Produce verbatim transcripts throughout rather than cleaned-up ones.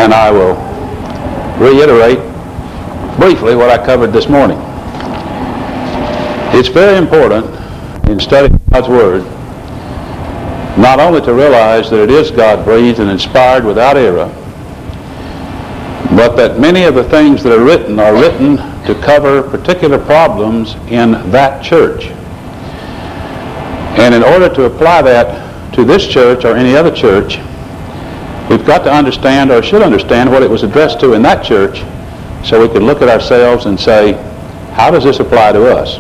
and I will reiterate briefly what I covered this morning. It's very important in studying God's Word not only to realize that it is God-breathed and inspired without error, but that many of the things that are written are written to cover particular problems in that church. And in order to apply that to this church or any other church, we've got to understand, or should understand, what it was addressed to in that church, so we could look at ourselves and say, how does this apply to us?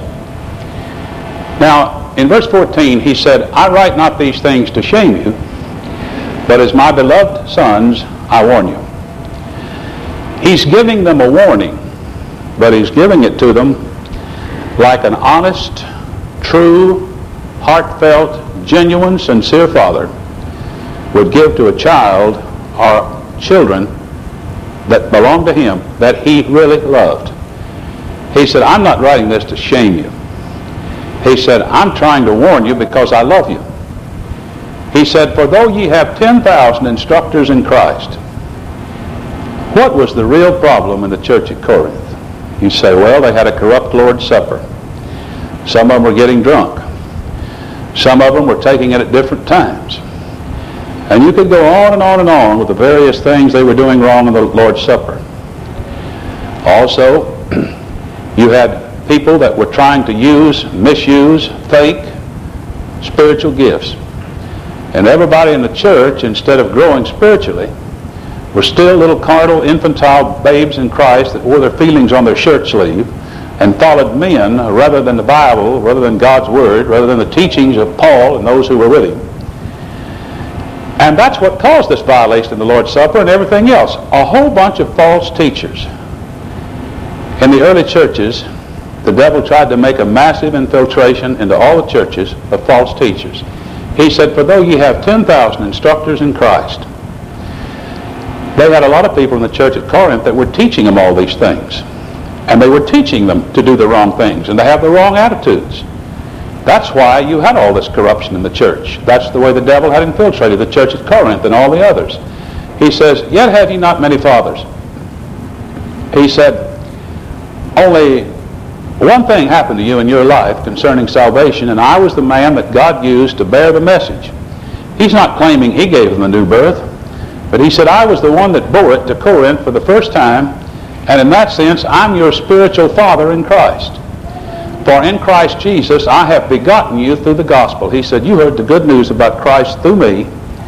Now, in verse fourteen, he said, I write not these things to shame you, but as my beloved sons, I warn you. He's giving them a warning, but he's giving it to them like an honest, true, heartfelt, genuine, sincere father would give to a child or children that belonged to him that he really loved. He said, I'm not writing this to shame you. He said, I'm trying to warn you because I love you. He said, for though ye have ten thousand instructors in Christ. What was the real problem in the church at Corinth? You say, well, they had a corrupt Lord's Supper. Some of them were getting drunk. Some of them were taking it at different times. And you could go on and on and on with the various things they were doing wrong in the Lord's Supper. Also, you had people that were trying to use, misuse, fake spiritual gifts. And everybody in the church, instead of growing spiritually, were still little carnal, infantile babes in Christ that wore their feelings on their shirt sleeve and followed men rather than the Bible, rather than God's Word, rather than the teachings of Paul and those who were with him. And that's what caused this violation of the Lord's Supper and everything else. A whole bunch of false teachers. In the early churches, the devil tried to make a massive infiltration into all the churches of false teachers. He said, for though ye have ten thousand instructors in Christ. They had a lot of people in the church at Corinth that were teaching them all these things. And they were teaching them to do the wrong things and to have the wrong attitudes. That's why you had all this corruption in the church. That's the way the devil had infiltrated the church at Corinth and all the others. He says, yet have ye not many fathers. He said, only one thing happened to you in your life concerning salvation, and I was the man that God used to bear the message. He's not claiming he gave them a new birth, but he said, I was the one that bore it to Corinth for the first time, and in that sense, I'm your spiritual father in Christ. For in Christ Jesus, I have begotten you through the gospel. He said, you heard the good news about Christ through me.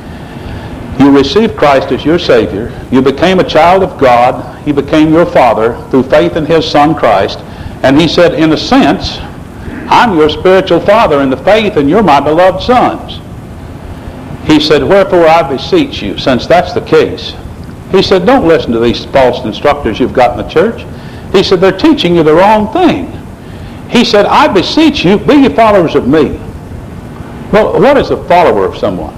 You received Christ as your Savior. You became a child of God. He became your father through faith in his Son Christ. And he said, in a sense, I'm your spiritual father in the faith, and you're my beloved sons. He said, wherefore I beseech you, since that's the case. He said, don't listen to these false instructors you've got in the church. He said, they're teaching you the wrong thing. He said, I beseech you, be ye followers of me. Well, what is a follower of someone?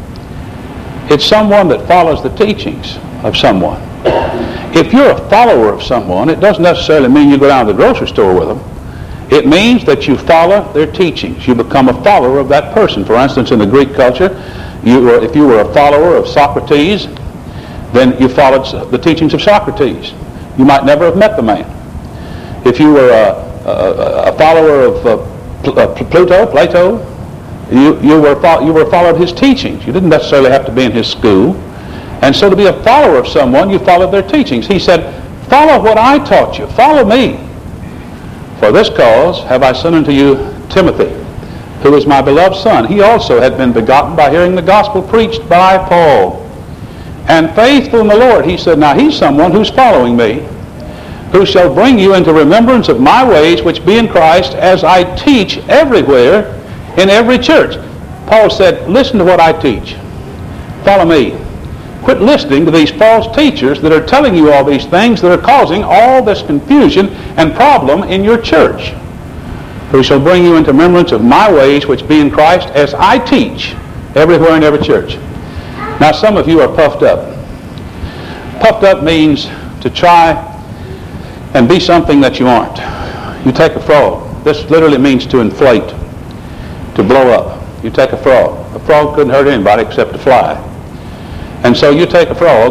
It's someone that follows the teachings of someone. If you're a follower of someone, it doesn't necessarily mean you go down to the grocery store with them. It means that you follow their teachings. You become a follower of that person. For instance, in the Greek culture, you were, if you were a follower of Socrates, then you followed the teachings of Socrates. You might never have met the man. If you were a A, a follower of uh, Pluto, Plato, you, you, were fo- you were followed his teachings. You didn't necessarily have to be in his school. And so to be a follower of someone, you followed their teachings. He said, follow what I taught you. Follow me. For this cause have I sent unto you Timothy, who is my beloved son. He also had been begotten by hearing the gospel preached by Paul. And faithful in the Lord. He said, now he's someone who's following me, who shall bring you into remembrance of my ways which be in Christ, as I teach everywhere in every church. Paul said, listen to what I teach. Follow me. Quit listening to these false teachers that are telling you all these things that are causing all this confusion and problem in your church. Who shall bring you into remembrance of my ways which be in Christ, as I teach everywhere in every church. Now some of you are puffed up. Puffed up means to try and be something that you aren't. You take a frog. This literally means to inflate, to blow up. You take a frog. A frog couldn't hurt anybody except a fly. And so you take a frog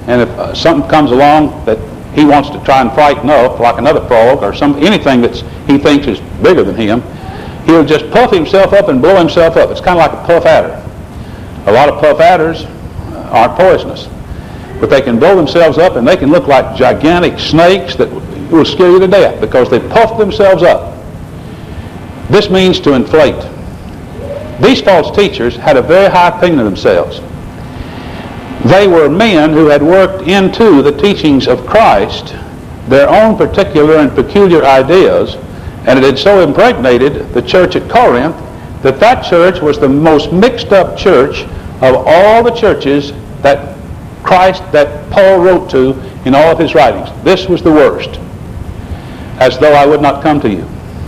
and if uh, something comes along that he wants to try and frighten off, like another frog or some anything that he thinks is bigger than him, he'll just puff himself up and blow himself up. It's kind of like a puff adder. A lot of puff adders aren't poisonous, but they can blow themselves up and they can look like gigantic snakes that will scare you to death because they puff themselves up. This means to inflate. These false teachers had a very high opinion of themselves. They were men who had worked into the teachings of Christ their own particular and peculiar ideas, and it had so impregnated the church at Corinth that that church was the most mixed up church of all the churches that Christ, that Paul wrote to in all of his writings. This was the worst. As though I would not come to you.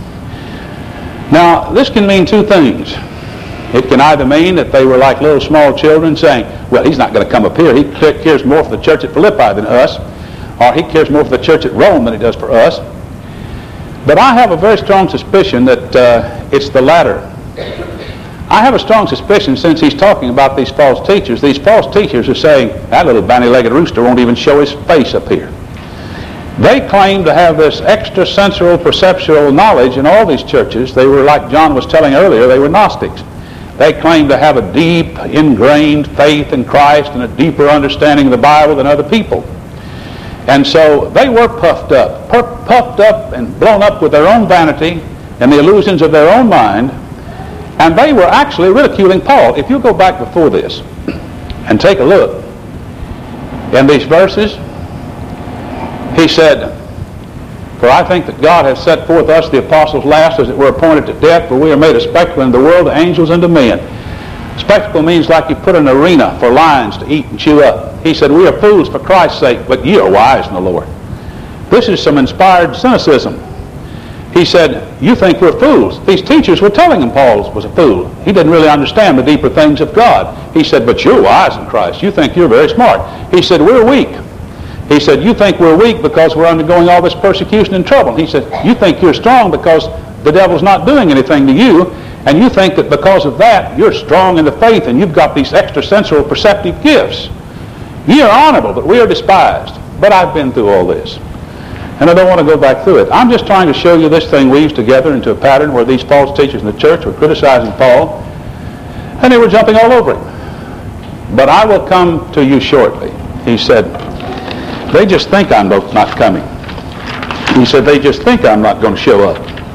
Now, this can mean two things. It can either mean that they were like little small children saying, well, he's not going to come up here. He cares more for the church at Philippi than us, or he cares more for the church at Rome than he does for us. But I have a very strong suspicion that uh, it's the latter. I have a strong suspicion, since he's talking about these false teachers, these false teachers are saying, that little bandy-legged rooster won't even show his face up here. They claim to have this extrasensory perceptual knowledge in all these churches. They were, like John was telling earlier, they were Gnostics. They claim to have a deep, ingrained faith in Christ and a deeper understanding of the Bible than other people. And so they were puffed up, puffed up and blown up with their own vanity and the illusions of their own mind. And they were actually ridiculing Paul. If you go back before this and take a look in these verses, he said, for I think that God has set forth us, the apostles, last, as it were, appointed to death, for we are made a spectacle in the world to angels and to men. Spectacle means like you put an arena for lions to eat and chew up. He said, we are fools for Christ's sake, but ye are wise in the Lord. This is some inspired cynicism. He said, you think we're fools. These teachers were telling him Paul was a fool. He didn't really understand the deeper things of God. He said, but you're wise in Christ. You think you're very smart. He said, we're weak. He said, you think we're weak because we're undergoing all this persecution and trouble. He said, you think you're strong because the devil's not doing anything to you, and you think that because of that you're strong in the faith and you've got these extrasensory perceptive gifts. Ye are honorable, but we are despised. But I've been through all this, and I don't want to go back through it. I'm just trying to show you this thing weaves together into a pattern where these false teachers in the church were criticizing Paul, and they were jumping all over him. But I will come to you shortly. He said, they just think I'm not coming. He said, they just think I'm not going to show up.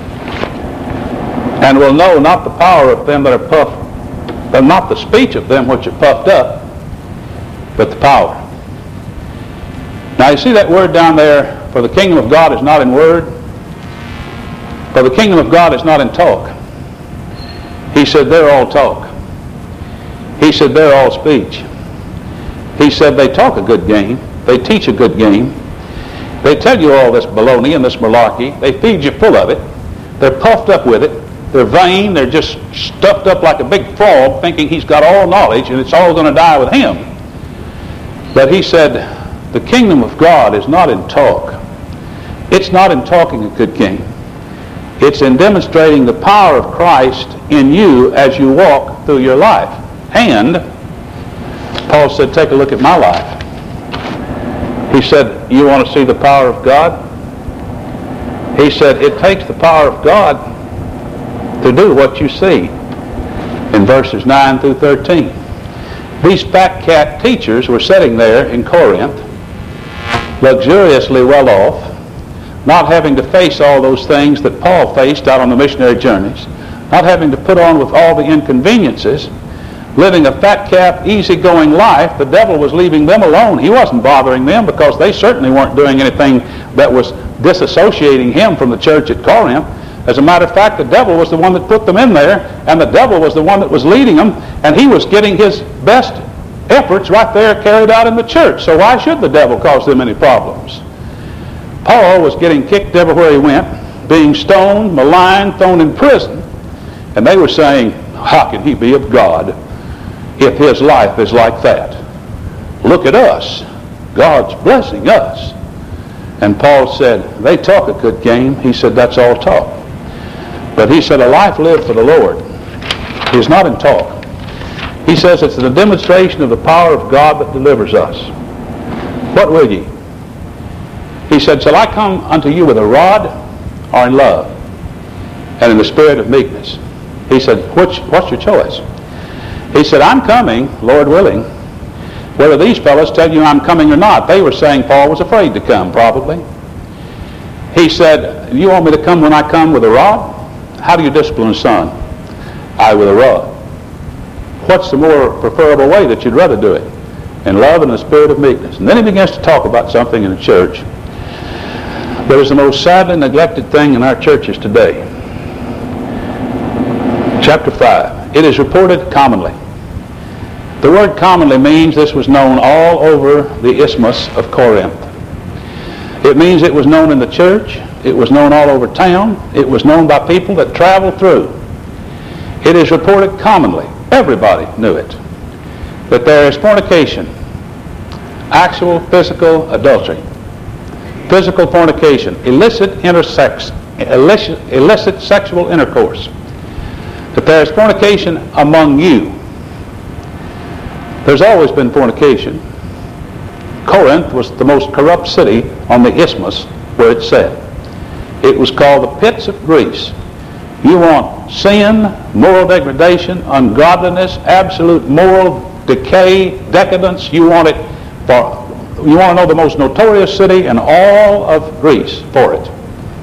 And will know not the power of them that are puffed, but not the speech of them which are puffed up, but the power. Now you see that word down there, for the kingdom of God is not in word, for the kingdom of God is not in talk. He said, they're all talk. He said, they're all speech. He said, they talk a good game. They teach a good game. They tell you all this baloney and this malarkey. They feed you full of it. They're puffed up with it. They're vain. They're just stuffed up like a big frog thinking he's got all knowledge and it's all going to die with him. But he said, the kingdom of God is not in talk. It's not in talking a good game. It's in demonstrating the power of Christ in you as you walk through your life. And Paul said, take a look at my life. He said, you want to see the power of God? He said, it takes the power of God to do what you see in verses nine through thirteen. These fat cat teachers were sitting there in Corinth, luxuriously well off, not having to face all those things that Paul faced out on the missionary journeys, not having to put on with all the inconveniences, living a fat cap, easygoing life. The devil was leaving them alone. He wasn't bothering them because they certainly weren't doing anything that was disassociating him from the church at Corinth. As a matter of fact, the devil was the one that put them in there, and the devil was the one that was leading them, and he was getting his best efforts right there carried out in the church. So why should the devil cause them any problems? Paul was getting kicked everywhere he went, being stoned, maligned, thrown in prison, and they were saying, how can he be of God if his life is like that? Look at us. God's blessing us. And Paul said, they talk a good game. He said, that's all talk. But he said, a life lived for the Lord is not in talk. He says it's the demonstration of the power of God that delivers us. What will ye? He said, shall I come unto you with a rod or in love and in the spirit of meekness? He said, Which, what's your choice? He said, I'm coming, Lord willing, whether these fellows tell you I'm coming or not. They were saying Paul was afraid to come, probably. He said, you want me to come when I come with a rod? How do you discipline a son? I with a rod. What's the more preferable way that you'd rather do it? In love and the spirit of meekness. And then he begins to talk about something in the church that is the most sadly neglected thing in our churches today. Chapter five. It is reported commonly. The word commonly means this was known all over the Isthmus of Corinth. It means it was known in the church. It was known all over town. It was known by people that traveled through. It is reported commonly. Everybody knew it. That there is fornication, actual physical adultery, physical fornication, illicit intersex, illicit, illicit sexual intercourse. That there is fornication among you. There's always been fornication. Corinth was the most corrupt city on the Isthmus where it's set. It was called the pits of Greece. You want sin, moral degradation, ungodliness, absolute moral decay, decadence. You want it for, you want to know the most notorious city in all of Greece for it.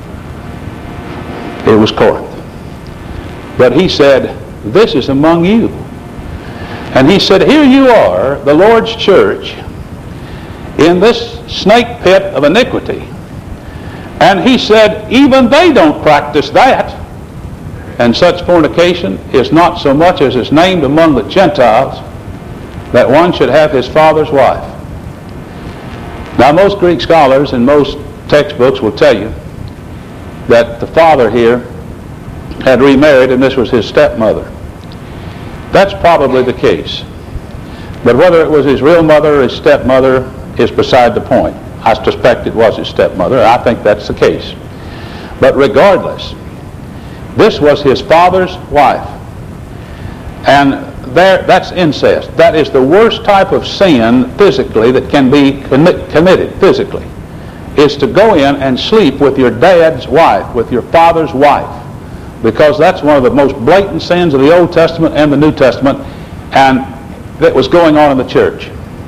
It was Corinth. But he said, this is among you. And he said, here you are, the Lord's church, in this snake pit of iniquity. And he said, even they don't practice that. And such fornication is not so much as is named among the Gentiles, that one should have his father's wife. Now, most Greek scholars and most textbooks will tell you that the father here had remarried and this was his stepmother. That's probably the case. But whether it was his real mother or his stepmother is beside the point. I suspect it was his stepmother. I think that's the case. But regardless, this was his father's wife. And there, that's incest. That is the worst type of sin physically that can be commit, committed physically, is to go in and sleep with your dad's wife, with your father's wife, because that's one of the most blatant sins of the Old Testament and the New Testament, and that was going on in the church.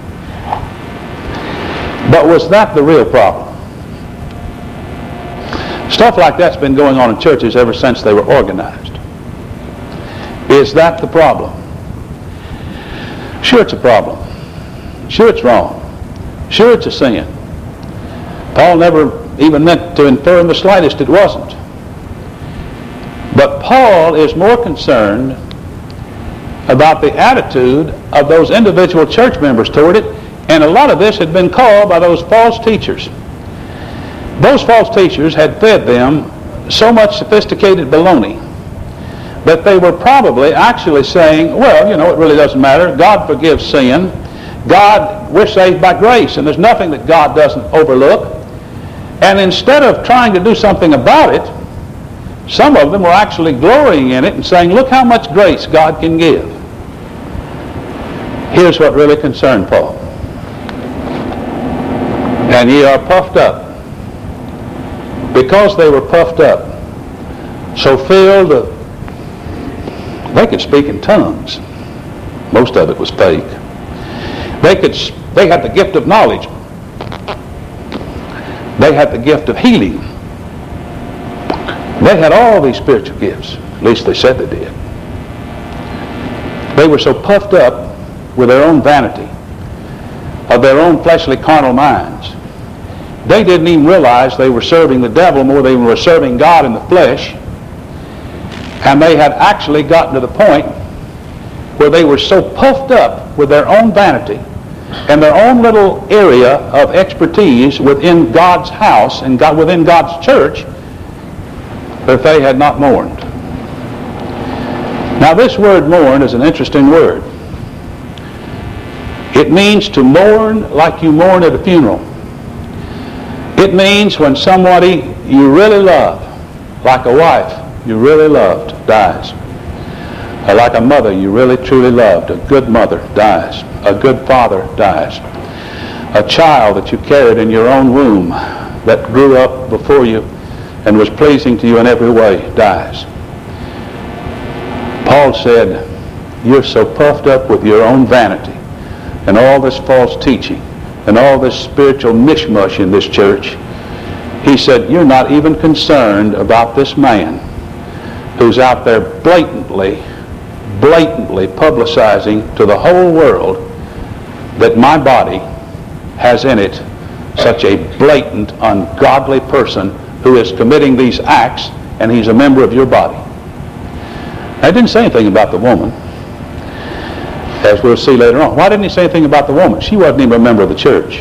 But was that the real problem? Stuff like that's been going on in churches ever since they were organized. Is that the problem? Sure, it's a problem. Sure, it's wrong. Sure, it's a sin. Paul never even meant to infer in the slightest it wasn't. But Paul is more concerned about the attitude of those individual church members toward it, and a lot of this had been called by those false teachers. Those false teachers had fed them so much sophisticated baloney that they were probably actually saying, well, you know, it really doesn't matter. God forgives sin. God, we're saved by grace, and there's nothing that God doesn't overlook. And instead of trying to do something about it, some of them were actually glorying in it and saying, look how much grace God can give. Here's what really concerned Paul. And ye are puffed up. Because they were puffed up, so filled of, they could speak in tongues. Most of it was fake. They could, they had the gift of knowledge. They had the gift of healing. They had all these spiritual gifts. At least they said they did. They were so puffed up with their own vanity, of their own fleshly carnal minds, they didn't even realize they were serving the devil more than they were serving God in the flesh. And they had actually gotten to the point where they were so puffed up with their own vanity and their own little area of expertise within God's house and God, within God's church, that they had not mourned. Now, this word mourn is an interesting word. It means to mourn like you mourn at a funeral. It means when somebody you really love, like a wife you really loved, dies. Or like a mother you really truly loved, a good mother dies. A good father dies. a child that you carried in your own womb that grew up before you and was pleasing to you in every way dies. Paul said, you're so puffed up with your own vanity and all this false teaching and all this spiritual mishmash in this church. He said, you're not even concerned about this man who's out there blatantly, blatantly publicizing to the whole world that my body has in it such a blatant, ungodly person who is committing these acts, and he's a member of your body. I didn't say anything about the woman, as we'll see later on. Why didn't he say anything about the woman? She wasn't even a member of the church.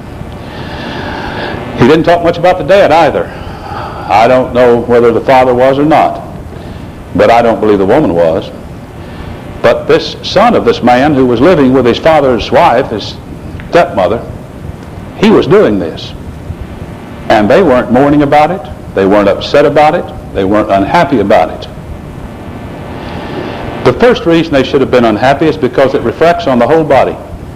He didn't talk much about the dad either. I don't know whether the father was or not, but I don't believe the woman was. But this son of this man who was living with his father's wife, his stepmother, he was doing this. And they weren't mourning about it. They weren't upset about it. They weren't unhappy about it. The first reason they should have been unhappy is because it reflects on the whole body.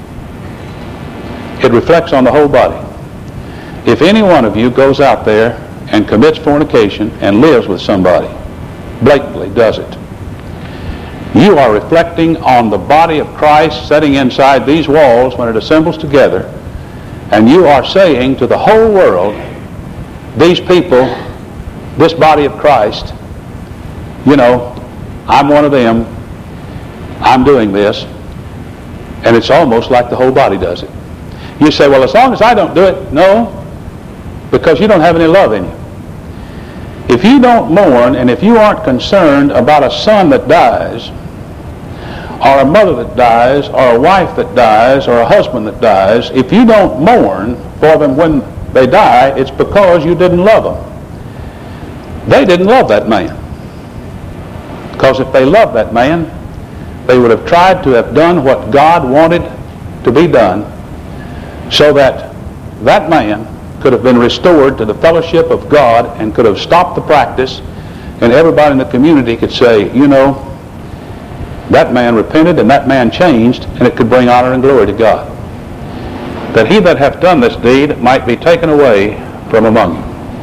It reflects on the whole body. If any one of you goes out there and commits fornication and lives with somebody, blatantly does it, you are reflecting on the body of Christ sitting inside these walls when it assembles together, and you are saying to the whole world, these people, this body of Christ, you know, I'm one of them, I'm doing this, and it's almost like the whole body does it. You say, well, as long as I don't do it, no, because you don't have any love in you. If you don't mourn, and if you aren't concerned about a son that dies, or a mother that dies, or a wife that dies, or a husband that dies, if you don't mourn for them when they die, it's because you didn't love them. They didn't love that man. Because if they loved that man, they would have tried to have done what God wanted to be done so that that man could have been restored to the fellowship of God and could have stopped the practice, and everybody in the community could say, you know, that man repented and that man changed, and it could bring honor and glory to God. That he that hath done this deed might be taken away from among you.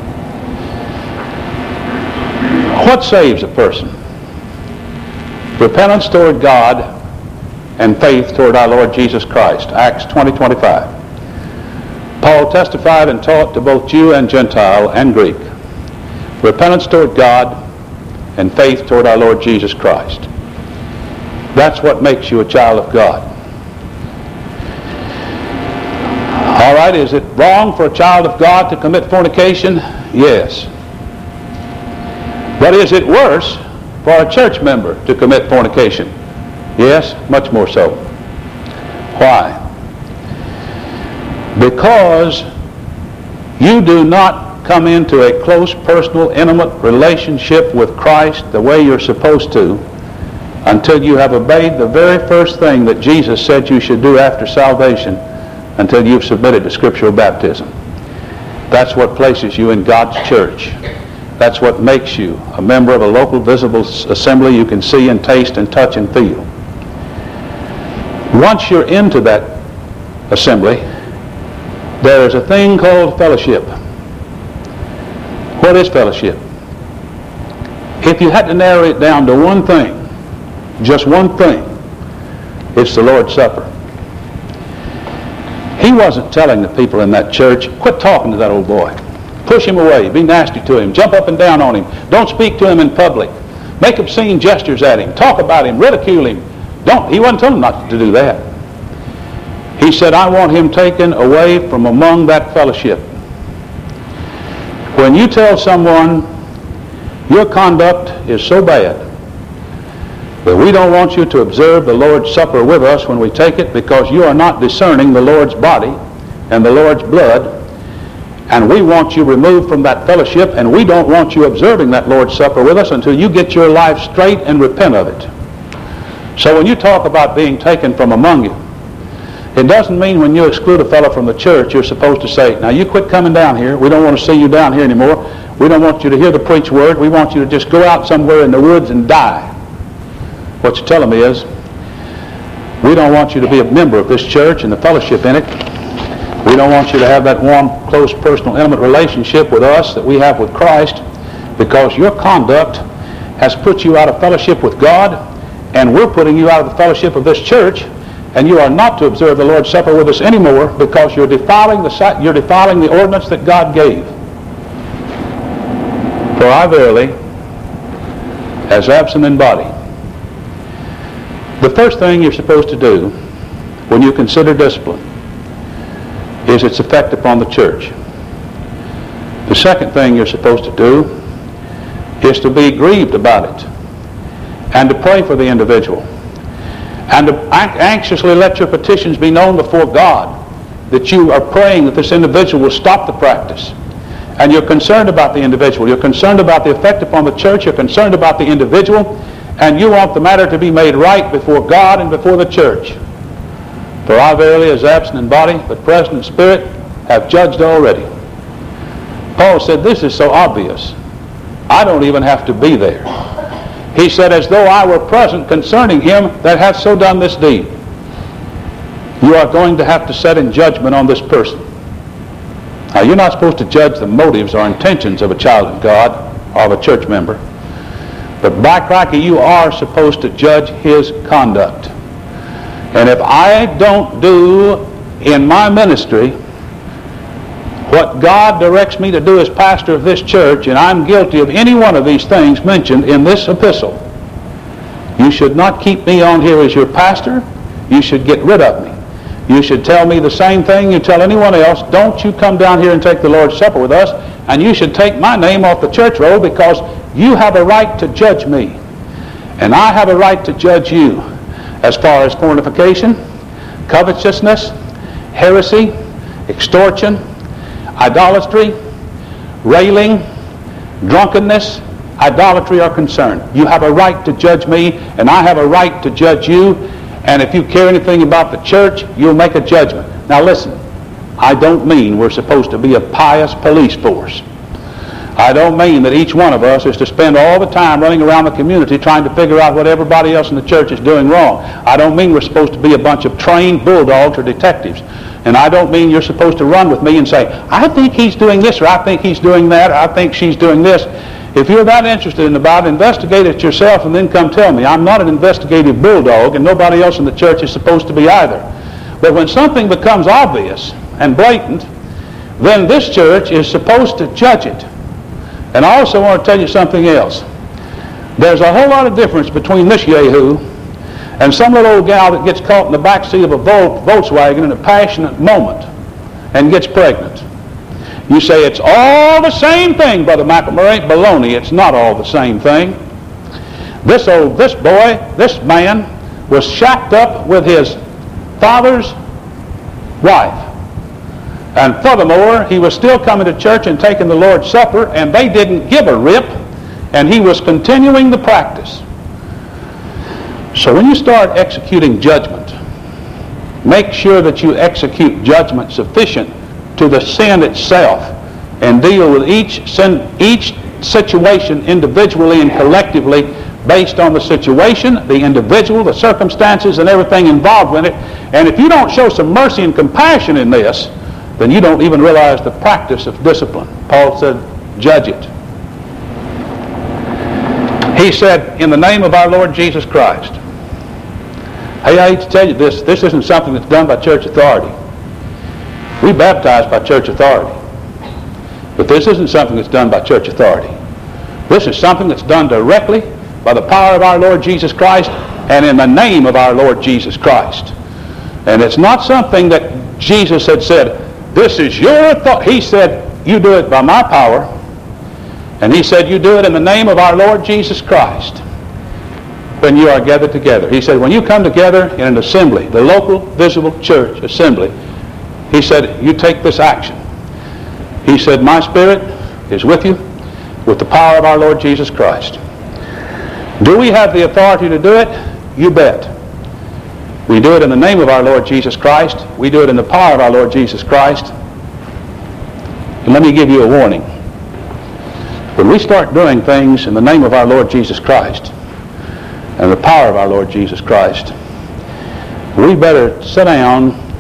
What saves a person? Repentance toward God and faith toward our Lord Jesus Christ. Acts twenty twenty-five. Paul testified and taught to both Jew and Gentile and Greek. Repentance toward God and faith toward our Lord Jesus Christ. That's what makes you a child of God. All right, is it wrong for a child of God to commit fornication? Yes. But is it worse for a church member to commit fornication? Yes, much more so. Why? Because you do not come into a close, personal, intimate relationship with Christ the way you're supposed to until you have obeyed the very first thing that Jesus said you should do after salvation, until you've submitted to scriptural baptism. That's what places you in God's church. That's what makes you a member of a local visible assembly you can see and taste and touch and feel. Once you're into that assembly, there is a thing called fellowship. What is fellowship? If you had to narrow it down to one thing, just one thing, it's the Lord's Supper. He wasn't telling the people in that church, quit talking to that old boy. Push him away. Be nasty to him. Jump up and down on him. Don't speak to him in public. Make obscene gestures at him. Talk about him. Ridicule him. Don't. He wasn't telling them not to do that. He said, I want him taken away from among that fellowship. When you tell someone your conduct is so bad that we don't want you to observe the Lord's Supper with us when we take it because you are not discerning the Lord's body and the Lord's blood, and we want you removed from that fellowship, and we don't want you observing that Lord's Supper with us until you get your life straight and repent of it. So when you talk about being taken from among you, it doesn't mean when you exclude a fellow from the church you're supposed to say, now you quit coming down here. We don't want to see you down here anymore. We don't want you to hear the preached word. We want you to just go out somewhere in the woods and die. What you tell them is, we don't want you to be a member of this church and the fellowship in it. We don't want you to have that warm, close, personal, intimate relationship with us that we have with Christ, because your conduct has put you out of fellowship with God, and we're putting you out of the fellowship of this church, and you are not to observe the Lord's Supper with us anymore because you're defiling the, you're defiling the ordinance that God gave. For I verily, as absent in body. The first thing you're supposed to do when you consider discipline is its effect upon the church. The second thing you're supposed to do is to be grieved about it and to pray for the individual and to anxiously let your petitions be known before God that you are praying that this individual will stop the practice. And you're concerned about the individual. You're concerned about the effect upon the church. You're concerned about the individual. And you want the matter to be made right before God and before the church. For I verily, as absent in body, but present in spirit, have judged already. Paul said, this is so obvious. I don't even have to be there. He said, as though I were present concerning him that hath so done this deed. You are going to have to set in judgment on this person. Now, you're not supposed to judge the motives or intentions of a child of God or of a church member. But by crikey, you are supposed to judge his conduct. And if I don't do in my ministry what God directs me to do as pastor of this church, and I'm guilty of any one of these things mentioned in this epistle, you should not keep me on here as your pastor. You should get rid of me. You should tell me the same thing you tell anyone else. Don't you come down here and take the Lord's Supper with us, and you should take my name off the church roll, because you have a right to judge me. And I have a right to judge you as far as fornication, covetousness, heresy, extortion, idolatry, railing, drunkenness, idolatry are concerned. You have a right to judge me, and I have a right to judge you. And if you care anything about the church, you'll make a judgment. Now listen, I don't mean we're supposed to be a pious police force. I don't mean that each one of us is to spend all the time running around the community trying to figure out what everybody else in the church is doing wrong. I don't mean we're supposed to be a bunch of trained bulldogs or detectives. And I don't mean you're supposed to run with me and say, I think he's doing this, or I think he's doing that, or I think she's doing this. If you're that interested in the Bible, investigate it yourself and then come tell me. I'm not an investigative bulldog, and nobody else in the church is supposed to be either. But when something becomes obvious and blatant, then this church is supposed to judge it. And I also want to tell you something else. There's a whole lot of difference between this yahoo and some little old gal that gets caught in the back seat of a Volkswagen in a passionate moment and gets pregnant. You say it's all the same thing, Brother McElmurray. Baloney, it's not all the same thing. This old, this boy, this man was shacked up with his father's wife. And furthermore, he was still coming to church and taking the Lord's Supper, and they didn't give a rip, and he was continuing the practice. So when you start executing judgment, make sure that you execute judgment sufficient to the sin itself, and deal with each sin, each situation individually and collectively based on the situation, the individual, the circumstances, and everything involved in it. And if you don't show some mercy and compassion in this, then you don't even realize the practice of discipline. Paul said, judge it. He said, in the name of our Lord Jesus Christ. Hey, I hate to tell you this, this isn't something that's done by church authority. We baptize by church authority. But this isn't something that's done by church authority. This is something that's done directly by the power of our Lord Jesus Christ and in the name of our Lord Jesus Christ. And it's not something that Jesus had said, this is your authority. He said, you do it by my power. And he said, you do it in the name of our Lord Jesus Christ when you are gathered together. He said, when you come together in an assembly, the local visible church assembly, he said, you take this action. He said, my spirit is with you with the power of our Lord Jesus Christ. Do we have the authority to do it? You bet. We do it in the name of our Lord Jesus Christ. We do it in the power of our Lord Jesus Christ. And let me give you a warning. When we start doing things in the name of our Lord Jesus Christ and the power of our Lord Jesus Christ, we better sit down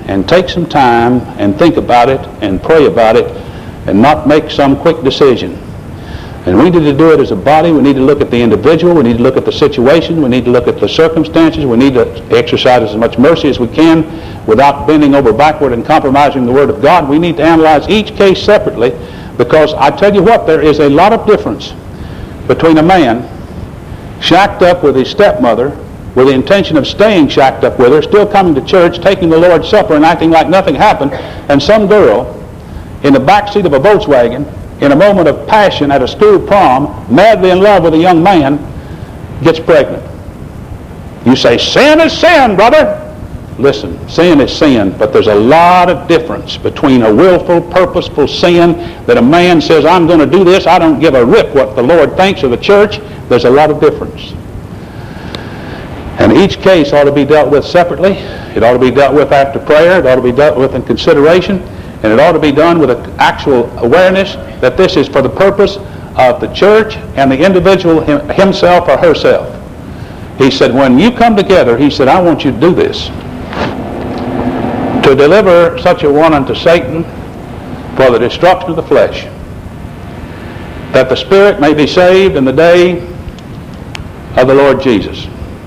and take some time and think about it and pray about it and not make some quick decision. And we need to do it as a body. We need to look at the individual. We need to look at the situation. We need to look at the circumstances. We need to exercise as much mercy as we can without bending over backward and compromising the Word of God. We need to analyze each case separately, because I tell you what, there is a lot of difference between a man shacked up with his stepmother with the intention of staying shacked up with her, still coming to church, taking the Lord's Supper and acting like nothing happened, and some girl in the back seat of a Volkswagen in a moment of passion at a school prom, madly in love with a young man, gets pregnant. You say, sin is sin, brother. Listen, sin is sin, but there's a lot of difference between a willful, purposeful sin that a man says, I'm going to do this, I don't give a rip what the Lord thinks of the church. There's a lot of difference. And each case ought to be dealt with separately. It ought to be dealt with after prayer. It ought to be dealt with in consideration. And it ought to be done with an actual awareness that this is for the purpose of the church and the individual him, himself or herself. He said, when you come together, he said, I want you to do this. To deliver such a one unto Satan for the destruction of the flesh, that the spirit may be saved in the day of the Lord Jesus.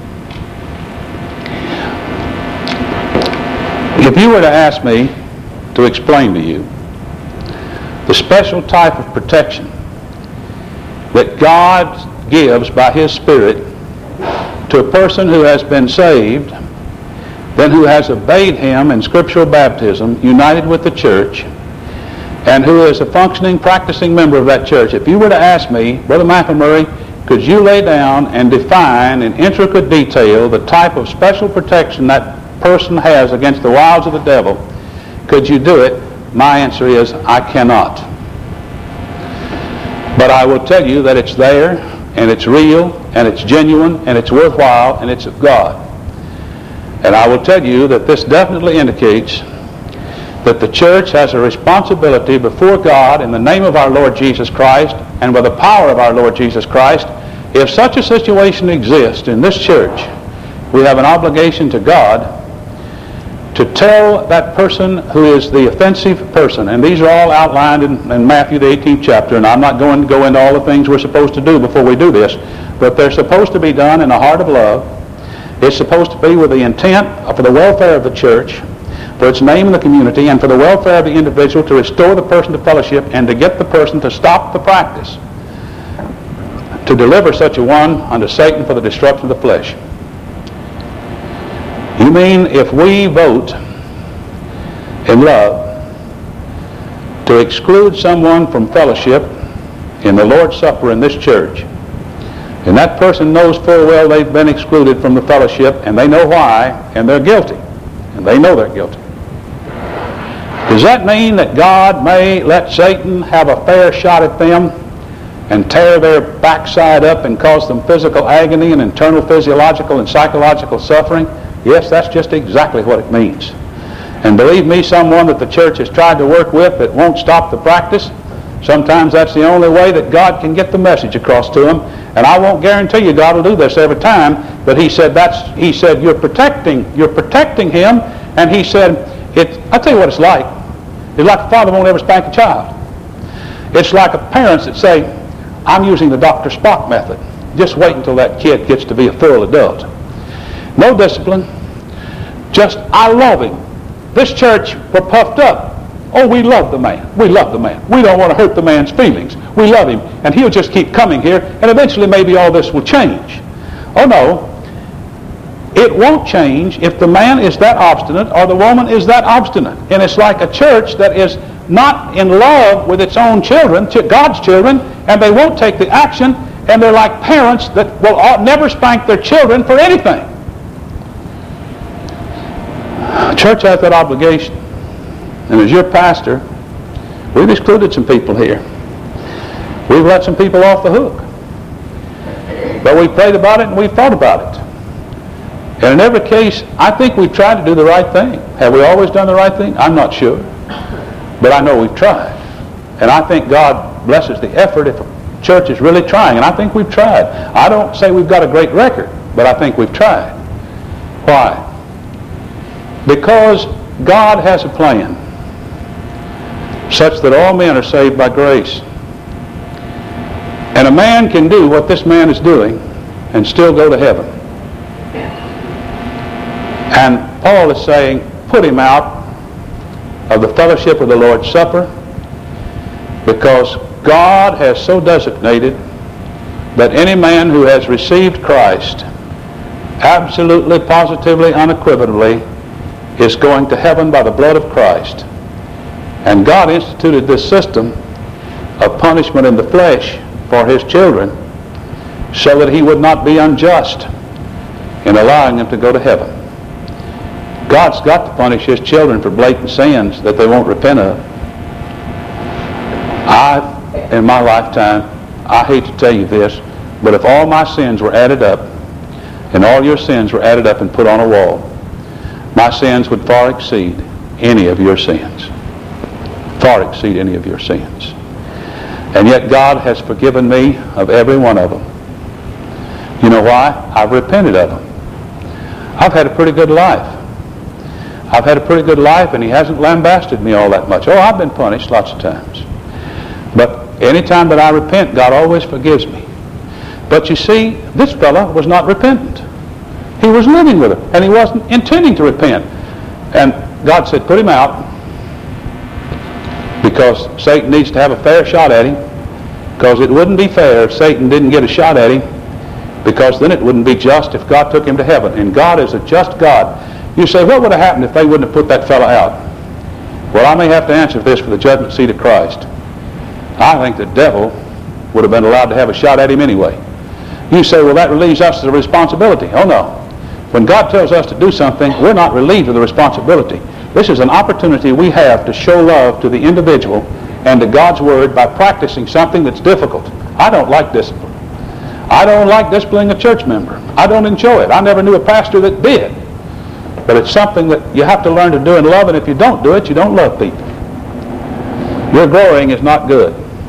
If you were to ask me to explain to you the special type of protection that God gives by His Spirit to a person who has been saved, then who has obeyed Him in scriptural baptism, united with the church, and who is a functioning, practicing member of that church, if you were to ask me, Brother McElmurray, could you lay down and define in intricate detail the type of special protection that person has against the wiles of the devil, could you do it? My answer is, I cannot. But I will tell you that it's there, and it's real, and it's genuine, and it's worthwhile, and it's of God. And I will tell you that this definitely indicates that the church has a responsibility before God in the name of our Lord Jesus Christ and by the power of our Lord Jesus Christ. If such a situation exists in this church, we have an obligation to God to tell that person who is the offensive person, and these are all outlined in, in Matthew the eighteenth chapter, and I'm not going to go into all the things we're supposed to do before we do this, but they're supposed to be done in a heart of love. It's supposed to be with the intent for the welfare of the church, for its name in the community, and for the welfare of the individual, to restore the person to fellowship and to get the person to stop the practice, to deliver such a one unto Satan for the destruction of the flesh. You mean if we vote in love to exclude someone from fellowship in the Lord's Supper in this church, and that person knows full well they've been excluded from the fellowship, and they know why, and they're guilty, and they know they're guilty, does that mean that God may let Satan have a fair shot at them and tear their backside up and cause them physical agony and internal physiological and psychological suffering? Yes, that's just exactly what it means. And believe me, someone that the church has tried to work with that won't stop the practice, sometimes that's the only way that God can get the message across to them. And I won't guarantee you God will do this every time, but he said that's he said you're protecting you're protecting him, and he said it I'll tell you what it's like. It's like a father won't ever spank a child. It's like a parents that say, I'm using the Doctor Spock method. Just wait until that kid gets to be a full adult. No discipline. Just, I love him. This church, we're puffed up. Oh, we love the man. We love the man. We don't want to hurt the man's feelings. We love him. And he'll just keep coming here, and eventually maybe all this will change. Oh, no. It won't change if the man is that obstinate or the woman is that obstinate. And it's like a church that is not in love with its own children, God's children, and they won't take the action, and they're like parents that will never spank their children for anything. The church has that obligation. And as your pastor, we've excluded some people here. We've let some people off the hook. But we've prayed about it and we've thought about it. And in every case, I think we've tried to do the right thing. Have we always done the right thing? I'm not sure. But I know we've tried. And I think God blesses the effort if a church is really trying. And I think we've tried. I don't say we've got a great record, but I think we've tried. Why? Because God has a plan such that all men are saved by grace. And a man can do what this man is doing and still go to heaven. And Paul is saying, put him out of the fellowship of the Lord's Supper, because God has so designated that any man who has received Christ absolutely, positively, unequivocally is going to heaven by the blood of Christ. And God instituted this system of punishment in the flesh for his children so that he would not be unjust in allowing them to go to heaven. God's got to punish his children for blatant sins that they won't repent of. I, in my lifetime, I hate to tell you this, but if all my sins were added up and all your sins were added up and put on a wall, my sins would far exceed any of your sins. Far exceed any of your sins. And yet God has forgiven me of every one of them. You know why? I've repented of them. I've had a pretty good life. I've had a pretty good life, and he hasn't lambasted me all that much. Oh, I've been punished lots of times. But any time that I repent, God always forgives me. But you see, this fellow was not repentant. He was living with it, and he wasn't intending to repent. And God said, put him out, because Satan needs to have a fair shot at him, because it wouldn't be fair if Satan didn't get a shot at him, because then it wouldn't be just if God took him to heaven. And God is a just God. You say, what would have happened if they wouldn't have put that fellow out? Well, I may have to answer this for the judgment seat of Christ. I think the devil would have been allowed to have a shot at him anyway. You say, well, that relieves us of the responsibility. Oh, no. When God tells us to do something, we're not relieved of the responsibility. This is an opportunity we have to show love to the individual and to God's Word by practicing something that's difficult. I don't like discipline. I don't like disciplining a church member. I don't enjoy it. I never knew a pastor that did. But it's something that you have to learn to do in love, and if you don't do it, you don't love people. Your growing is not good.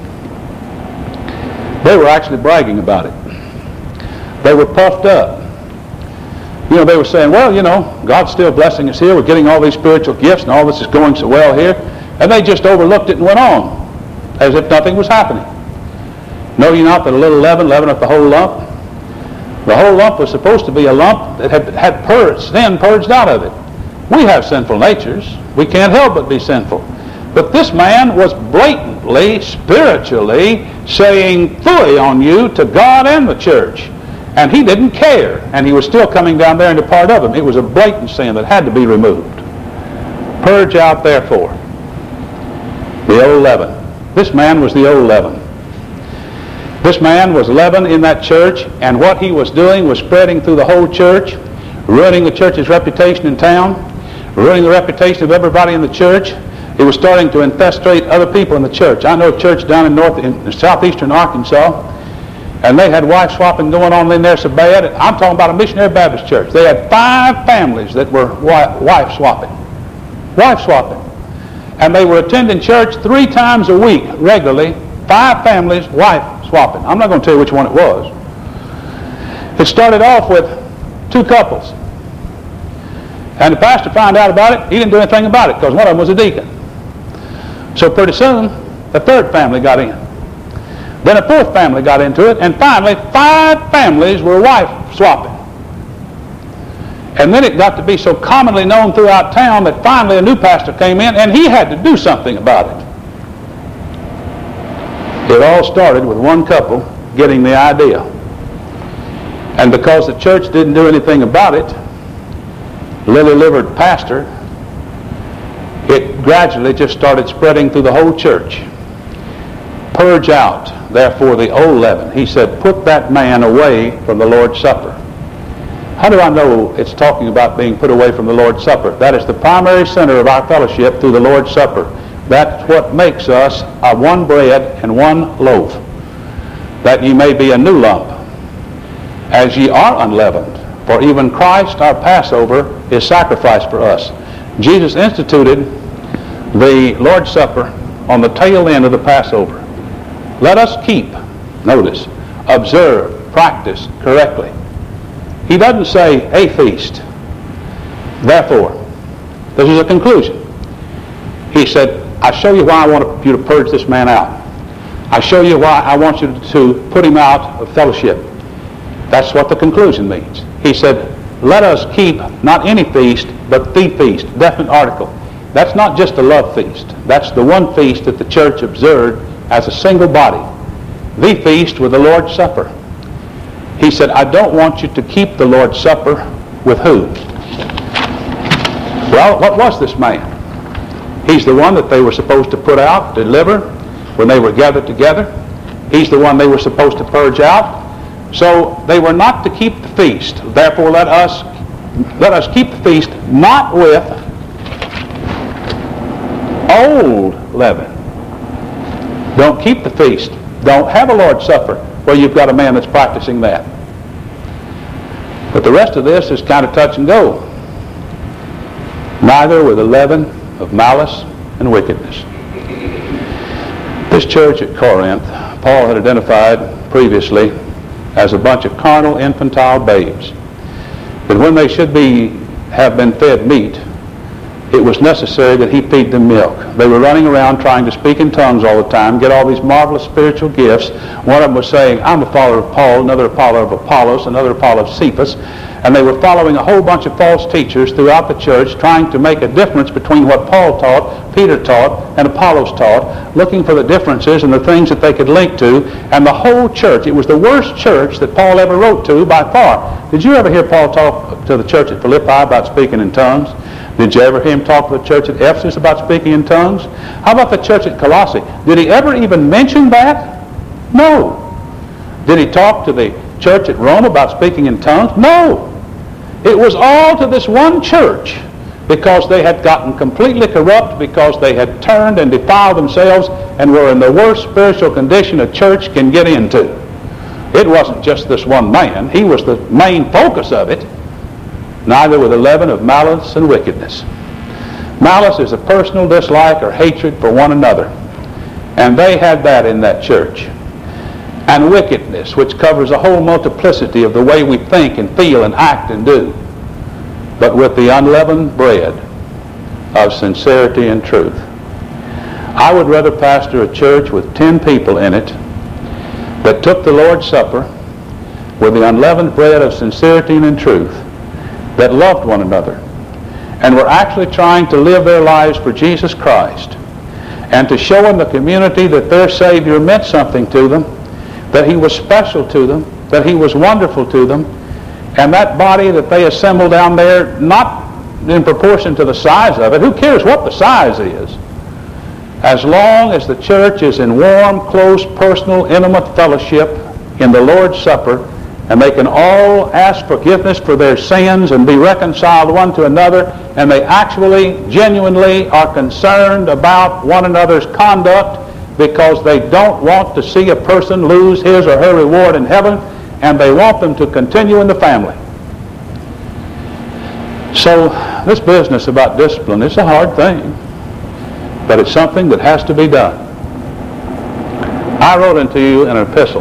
They were actually bragging about it. They were puffed up. You know, they were saying, well, you know, God's still blessing us here. We're getting all these spiritual gifts, and all this is going so well here. And they just overlooked it and went on, as if nothing was happening. Know ye not that a little leaven leaveneth the whole lump? The whole lump was supposed to be a lump that had, had purged, sin purged out of it. We have sinful natures. We can't help but be sinful. But this man was blatantly, spiritually saying phooey on you to God and the church. And he didn't care. And he was still coming down there into part of him. It was a blatant sin that had to be removed. Purge out, therefore, the old leaven. This man was the old leaven. This man was leaven in that church, and what he was doing was spreading through the whole church, ruining the church's reputation in town, ruining the reputation of everybody in the church. It was starting to infestate other people in the church. I know a church down in north, in southeastern Arkansas, and they had wife swapping going on in there so bad. I'm talking about a missionary Baptist church. They had five families that were wife swapping. Wife swapping. And they were attending church three times a week regularly. Five families, wife swapping. I'm not going to tell you which one it was. It started off with two couples. And the pastor found out about it. He didn't do anything about it because one of them was a deacon. So pretty soon, the third family got in. Then a fourth family got into it. And finally, five families were wife swapping. And then it got to be so commonly known throughout town that finally a new pastor came in and he had to do something about it. It all started with one couple getting the idea. And because the church didn't do anything about it, lily-livered pastor, it gradually just started spreading through the whole church. Purge out, therefore, the old leaven. He said, put that man away from the Lord's Supper. How do I know it's talking about being put away from the Lord's Supper? That is the primary center of our fellowship through the Lord's Supper. That's what makes us a one bread and one loaf, that ye may be a new lump, as ye are unleavened. For even Christ, our Passover, is sacrificed for us. Jesus instituted the Lord's Supper on the tail end of the Passover. Let us keep, notice, observe, practice correctly. He doesn't say a feast. Therefore, This is a conclusion. He said, I show you why I want you to purge this man out. I show you why I want you to put him out of fellowship. That's what the conclusion means. He said, let us keep not any feast, but the feast, definite article. That's not just a love feast. That's the one feast that the church observed as a single body. The feast with the Lord's Supper. He said, I don't want you to keep the Lord's Supper with who? Well, what was this man? He's the one that they were supposed to put out, deliver, when they were gathered together. He's the one they were supposed to purge out. So they were not to keep the feast. Therefore, let us let us keep the feast not with old leaven. Don't keep the feast. Don't have a Lord's Supper where you've got a man that's practicing that. But the rest of this is kind of touch and go. Neither with the leaven of malice and wickedness. This church at Corinth, Paul had identified previously as a bunch of carnal, infantile babes. But when they should be have been fed meat, it was necessary that he feed them milk. They were running around trying to speak in tongues all the time, get all these marvelous spiritual gifts. One of them was saying, I'm a follower of Paul, another a follower of Apollos, another a follower of Cephas. And they were following a whole bunch of false teachers throughout the church, trying to make a difference between what Paul taught, Peter taught, and Apollos taught, looking for the differences and the things that they could link to. And the whole church, it was the worst church that Paul ever wrote to by far. Did you ever hear Paul talk to the church at Philippi about speaking in tongues? Did you ever hear him talk to the church at Ephesus about speaking in tongues? How about the church at Colossae? Did he ever even mention that? No. Did he talk to the church at Rome about speaking in tongues? No. It was all to this one church because they had gotten completely corrupt, because they had turned and defiled themselves and were in the worst spiritual condition a church can get into. It wasn't just this one man. He was the main focus of it. Neither with the leaven of malice and wickedness. Malice is a personal dislike or hatred for one another. And they had that in that church. And wickedness, which covers a whole multiplicity of the way we think and feel and act and do. But with the unleavened bread of sincerity and truth. I would rather pastor a church with ten people in it that took the Lord's Supper with the unleavened bread of sincerity and in truth, that loved one another and were actually trying to live their lives for Jesus Christ and to show in the community that their Savior meant something to them, that he was special to them, that he was wonderful to them, and that body that they assembled down there, not in proportion to the size of it. Who cares what the size is? As long as the church is in warm, close, personal, intimate fellowship in the Lord's Supper, and they can all ask forgiveness for their sins and be reconciled one to another, and they actually, genuinely are concerned about one another's conduct because they don't want to see a person lose his or her reward in heaven, and they want them to continue in the family. So this business about discipline is a hard thing, but it's something that has to be done. I wrote unto you in an epistle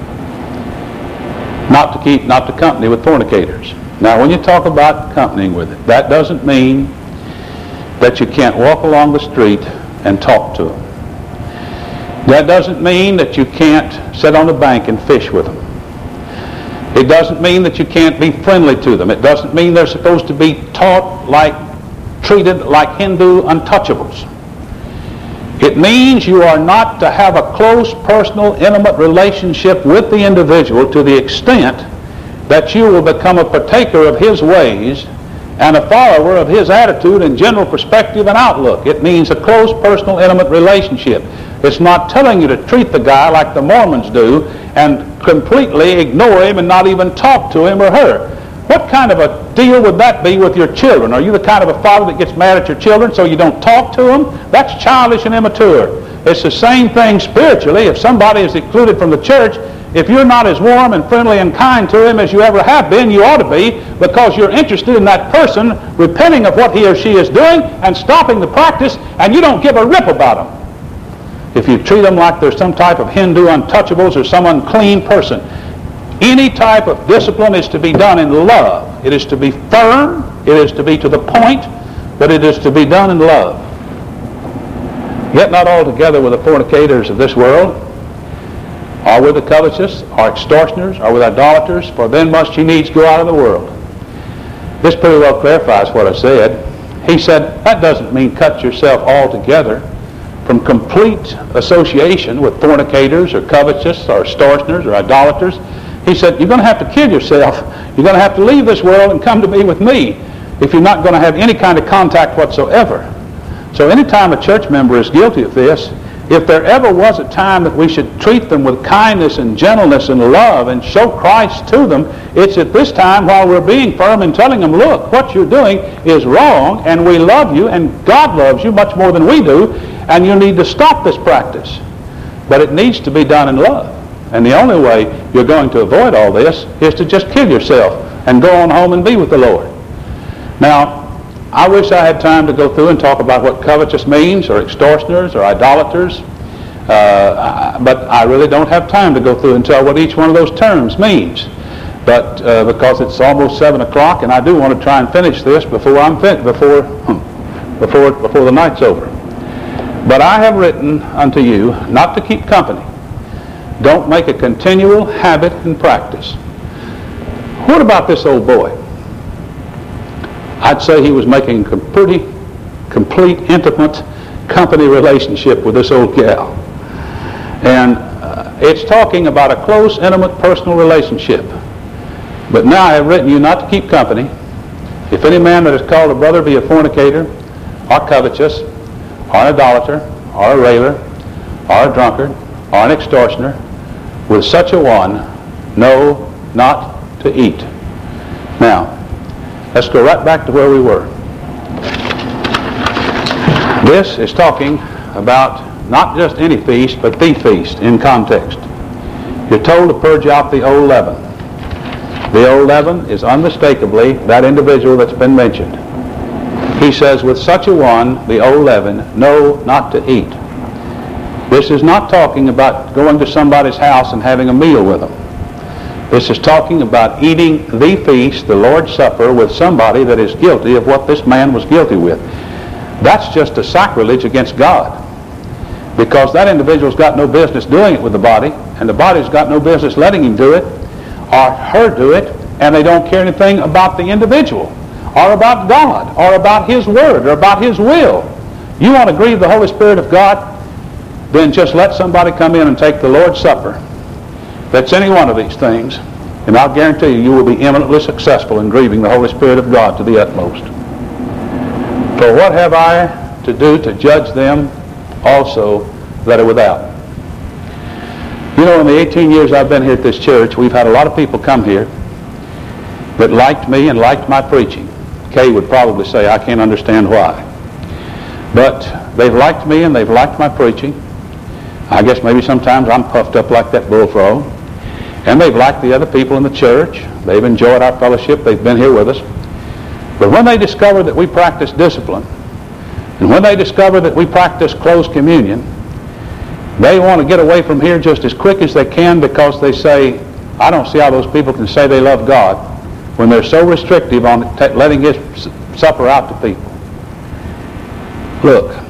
not to keep, not to company with fornicators. Now, when you talk about accompanying with it, that doesn't mean that you can't walk along the street and talk to them. That doesn't mean that you can't sit on the bank and fish with them. It doesn't mean that you can't be friendly to them. It doesn't mean they're supposed to be taught like, treated like Hindu untouchables. It means you are not to have a close, personal, intimate relationship with the individual to the extent that you will become a partaker of his ways and a follower of his attitude and general perspective and outlook. It means a close, personal, intimate relationship. It's not telling you to treat the guy like the Mormons do and completely ignore him and not even talk to him or her. What kind of a deal would that be with your children? Are you the kind of a father that gets mad at your children so you don't talk to them? That's childish and immature. It's the same thing spiritually. If somebody is excluded from the church, if you're not as warm and friendly and kind to him as you ever have been, you ought to be, because you're interested in that person repenting of what he or she is doing and stopping the practice, and you don't give a rip about them. If you treat them like they're some type of Hindu untouchables or some unclean person. Any type of discipline is to be done in love. It is to be firm. It is to be to the point. but it is to be done in love. Yet not altogether with the fornicators of this world, or with the covetous, or extortioners, or with idolaters, for then must ye needs go out of the world. This pretty well clarifies what I said. He said, that doesn't mean cut yourself altogether from complete association with fornicators or covetous or extortioners or idolaters. He said, you're going to have to kill yourself. You're going to have to leave this world and come to be with me if you're not going to have any kind of contact whatsoever. So anytime a church member is guilty of this, if there ever was a time that we should treat them with kindness and gentleness and love and show Christ to them, it's at this time while we're being firm and telling them, look, what you're doing is wrong, and we love you, and God loves you much more than we do, and you need to stop this practice. But it needs to be done in love. And the only way you're going to avoid all this is to just kill yourself and go on home and be with the Lord. Now, I wish I had time to go through and talk about what covetous means, or extortioners, or idolaters, uh, but I really don't have time to go through and tell what each one of those terms means. But uh, because it's almost seven o'clock, and I do want to try and finish this before I'm fin- before before before the night's over. But I have written unto you not to keep company. Don't make a continual habit and practice. What about this old boy? I'd say he was making a pretty complete, intimate company relationship with this old gal. And uh, it's talking about a close, intimate, personal relationship. But now I have written you not to keep company. If any man that is called a brother be a fornicator, or covetous, or an idolater, or a railer, or a drunkard, or an extortioner, with such a one, know not to eat. Now, let's go right back to where we were. This is talking about not just any feast, but the feast in context. You're told to purge out the old leaven. The old leaven is unmistakably that individual that's been mentioned. He says, with such a one, the old leaven, know not to eat. This is not talking about going to somebody's house and having a meal with them. This is talking about eating the feast, the Lord's Supper, with somebody that is guilty of what this man was guilty with. That's just a sacrilege against God, because that individual's got no business doing it with the body, and the body's got no business letting him do it or her do it, and they don't care anything about the individual or about God or about His Word or about His will. You want to grieve the Holy Spirit of God? Then just let somebody come in and take the Lord's Supper. That's any one of these things, and I'll guarantee you, you will be eminently successful in grieving the Holy Spirit of God to the utmost. For what have I to do to judge them also that are without? You know, in the eighteen years I've been here at this church, we've had a lot of people come here that liked me and liked my preaching. Kay would probably say, I can't understand why. But they've liked me and they've liked my preaching. I guess maybe sometimes I'm puffed up like that bullfrog. And they've liked the other people in the church. They've enjoyed our fellowship. They've been here with us. But when they discover that we practice discipline, and when they discover that we practice close communion, they want to get away from here just as quick as they can, because they say, I don't see how those people can say they love God when they're so restrictive on t- letting His supper out to people. Look,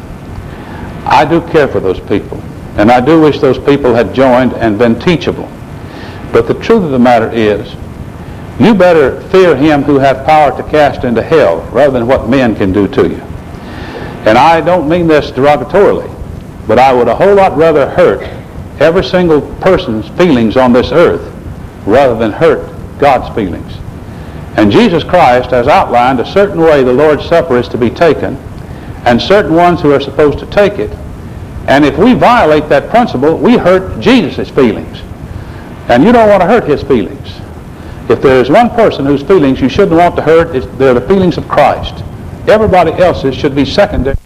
I do care for those people, and I do wish those people had joined and been teachable. But the truth of the matter is, you better fear Him who hath power to cast into hell rather than what men can do to you. And I don't mean this derogatorily, but I would a whole lot rather hurt every single person's feelings on this earth rather than hurt God's feelings. And Jesus Christ has outlined a certain way the Lord's Supper is to be taken, and certain ones who are supposed to take it. And if we violate that principle, we hurt Jesus' feelings. And you don't want to hurt His feelings. If there's one person whose feelings you shouldn't want to hurt, it's, they're the feelings of Christ. Everybody else's should be secondary.